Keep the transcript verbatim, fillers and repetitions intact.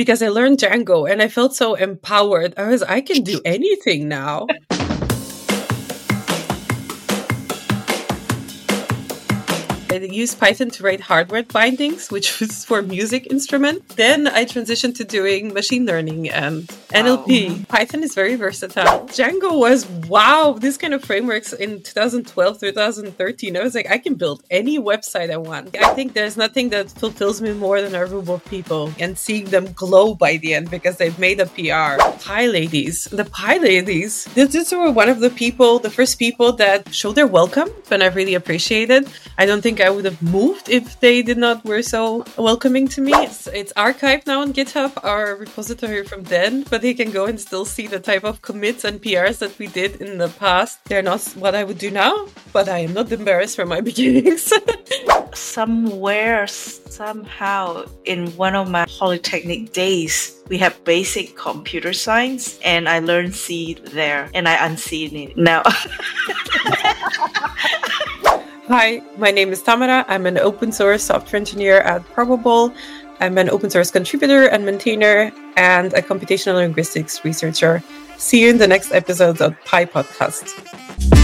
because I learned Django and I felt so empowered. I was, I can do anything now. I used Python to write hardware bindings, which was for music instrument. Then I transitioned to doing machine learning and N L P. Wow. Python is very versatile. Django was, wow, this kind of frameworks in two thousand twelve, two thousand thirteen. I was like, I can build any website I want. I think there's nothing that fulfills me more than a room of people and seeing them glow by the end because they've made a P R. Pie ladies. The pie ladies. These were one of the people, the first people that showed their welcome, and I really appreciated. I don't think I would have moved if they did not were so welcoming to me. It's, it's archived now on GitHub, our repository from then, but they can go and still see the type of commits and P Rs that we did in the past. They're not what I would do now, but I am not embarrassed from my beginnings. Somewhere, somehow, in one of my Polytechnic days, we have basic computer science, and I learned C there, and I unseen it now. Hi, my name is Tamara. I'm an open source software engineer at Probable. I'm an open source contributor and maintainer and a computational linguistics researcher. See you in the next episode of Pi Podcast.